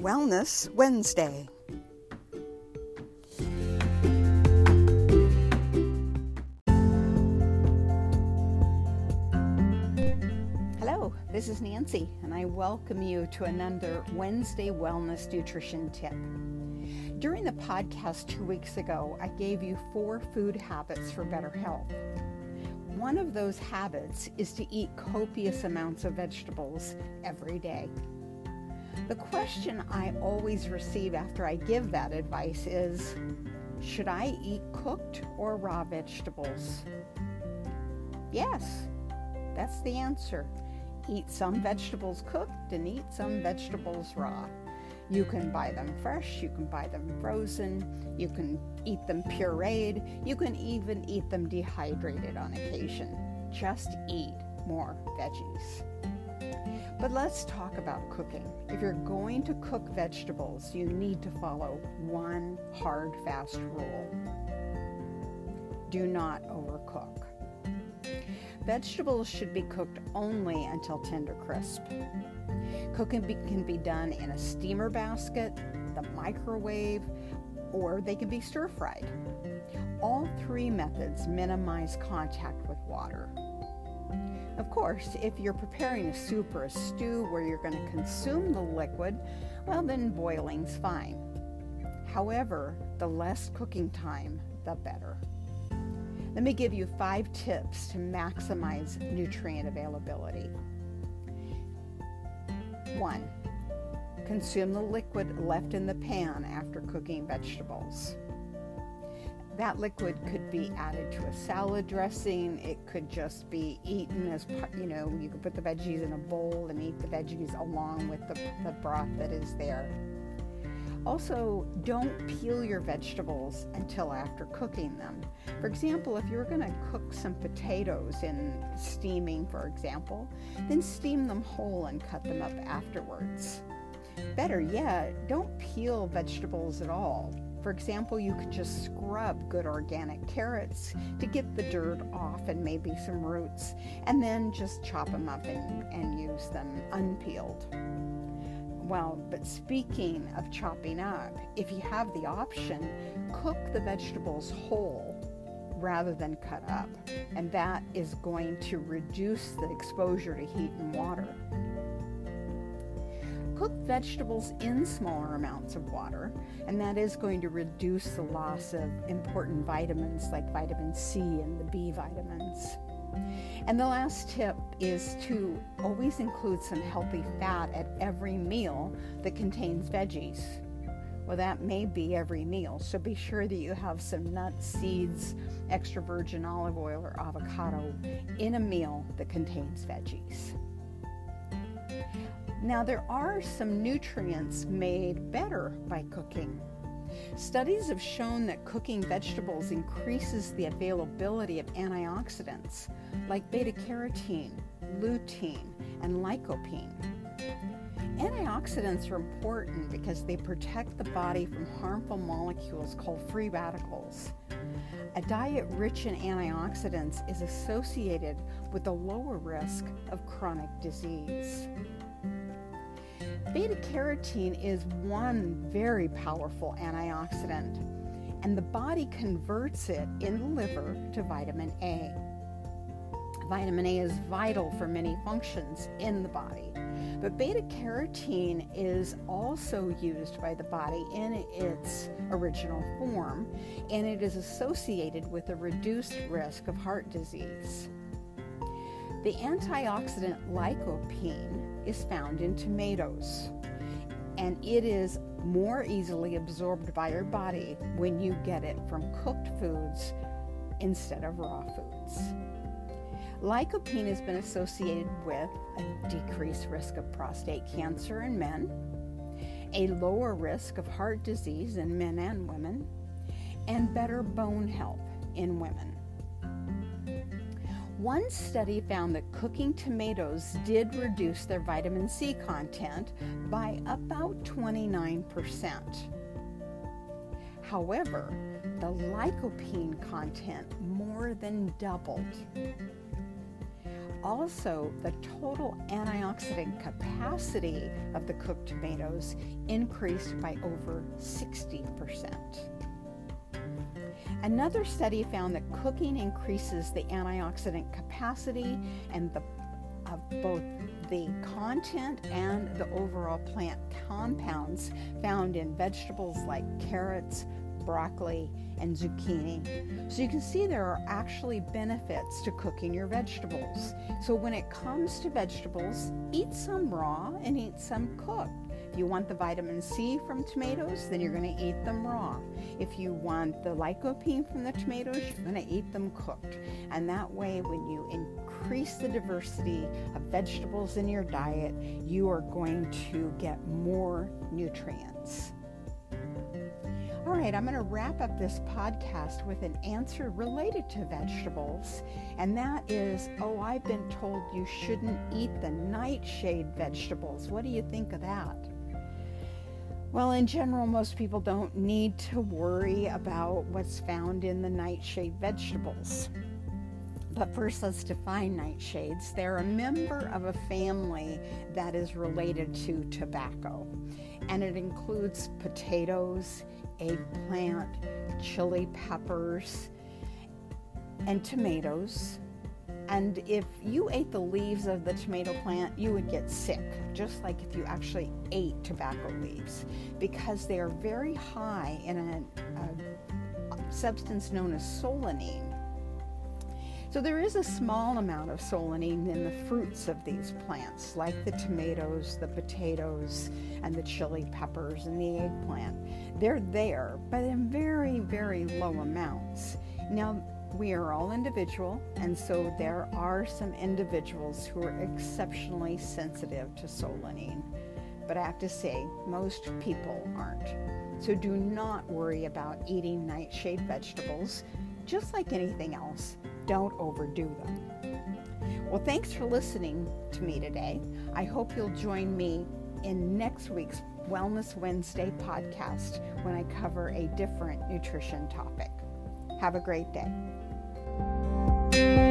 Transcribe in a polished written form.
Wellness Wednesday. Hello, this is Nancy, and I welcome you to another Wednesday Wellness Nutrition Tip. During the podcast 2 weeks ago, I gave you 4 food habits for better health. One of those habits is to eat copious amounts of vegetables every day. The question I always receive after I give that advice is, should I eat cooked or raw vegetables? Yes, that's the answer. Eat some vegetables cooked and eat some vegetables raw. You can buy them fresh, you can buy them frozen, you can eat them pureed, you can even eat them dehydrated on occasion. Just eat more veggies. But let's talk about cooking. If you're going to cook vegetables, you need to follow one hard, fast rule. Do not overcook. Vegetables should be cooked only until tender crisp. Cooking can be done in a steamer basket, the microwave, or they can be stir-fried. All 3 methods minimize contact with water. Of course, if you're preparing a soup or a stew where you're going to consume the liquid, well, then boiling's fine. However, the less cooking time, the better. Let me give you 5 tips to maximize nutrient availability. 1. Consume the liquid left in the pan after cooking vegetables. That liquid could be added to a salad dressing. It could just be eaten as, you could put the veggies in a bowl and eat the veggies along with the broth that is there. Also, don't peel your vegetables until after cooking them. For example, if you're going to cook some potatoes in steaming, for example, then steam them whole and cut them up afterwards. Better yet, don't peel vegetables at all. For example, you could just scrub good organic carrots to get the dirt off and maybe some roots, and then just chop them up and use them unpeeled. Well, but speaking of chopping up, if you have the option, cook the vegetables whole rather than cut up, and that is going to reduce the exposure to heat and water. Cook vegetables in smaller amounts of water, and that is going to reduce the loss of important vitamins like vitamin C and the B vitamins. And the last tip is to always include some healthy fat at every meal that contains veggies. Well, that may be every meal, so be sure that you have some nuts, seeds, extra virgin olive oil, or avocado in a meal that contains veggies. Now, there are some nutrients made better by cooking. Studies have shown that cooking vegetables increases the availability of antioxidants like beta-carotene, lutein, and lycopene. Antioxidants are important because they protect the body from harmful molecules called free radicals. A diet rich in antioxidants is associated with a lower risk of chronic disease. Beta-carotene is one very powerful antioxidant, and the body converts it in the liver to vitamin A. Vitamin A is vital for many functions in the body, but beta-carotene is also used by the body in its original form, and it is associated with a reduced risk of heart disease. The antioxidant lycopene is found in tomatoes, and it is more easily absorbed by your body when you get it from cooked foods instead of raw foods. Lycopene has been associated with a decreased risk of prostate cancer in men, a lower risk of heart disease in men and women, and better bone health in women. One study found that cooking tomatoes did reduce their vitamin C content by about 29%. However, the lycopene content more than doubled. Also, the total antioxidant capacity of the cooked tomatoes increased by over 60%. Another study found that cooking increases the antioxidant capacity and of both the content and the overall plant compounds found in vegetables like carrots, broccoli, and zucchini. So you can see there are actually benefits to cooking your vegetables. So when it comes to vegetables, eat some raw and eat some cooked. If you want the vitamin C from tomatoes, then you're going to eat them raw. If you want the lycopene from the tomatoes, you're going to eat them cooked. And that way, when you increase the diversity of vegetables in your diet, you are going to get more nutrients. All right, I'm going to wrap up this podcast with an answer related to vegetables, and that is, I've been told you shouldn't eat the nightshade vegetables. What do you think of that? Well, in general, most people don't need to worry about what's found in the nightshade vegetables. But first, let's define nightshades. They're a member of a family that is related to tobacco, and it includes potatoes, eggplant, chili peppers, and tomatoes. And if you ate the leaves of the tomato plant, you would get sick, just like if you actually ate tobacco leaves, because they are very high in a substance known as solanine. So there is a small amount of solanine in the fruits of these plants, like the tomatoes, the potatoes, and the chili peppers and the eggplant. They're there, but in very, very low amounts. Now, we are all individual, and so there are some individuals who are exceptionally sensitive to solanine. But I have to say, most people aren't. So do not worry about eating nightshade vegetables. Just like anything else, don't overdo them. Well, thanks for listening to me today. I hope you'll join me in next week's Wellness Wednesday podcast when I cover a different nutrition topic. Have a great day.